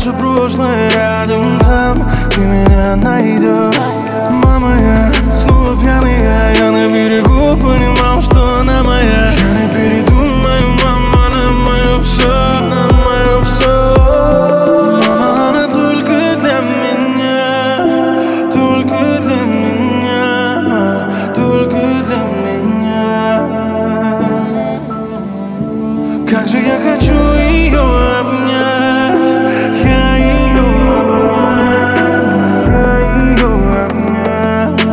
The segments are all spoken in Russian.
наше прошлое рядом, там ты меня найдешь. Мама, я снова пьяный, я на берегу понимал, что она моя. Я не передумаю, мама, на мое все, на мое все. Мама, она только для меня, только для меня, только для меня. Как же я хочу ее обнять, я ее обнять.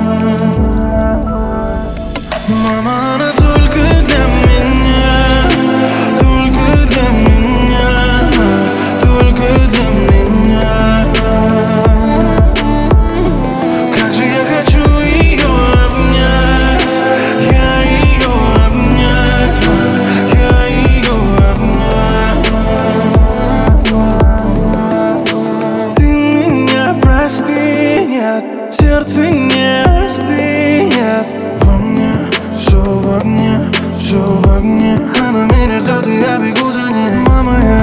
Мама, она только для меня, только для меня, только для меня. Как же я хочу ее обнять, я ее обнять, я ее обнять. Ты меня прости, нет, сердце не остынет. Во мне все в огне, все в огне. Она меня ждет, и я бегу за ней. Мама, я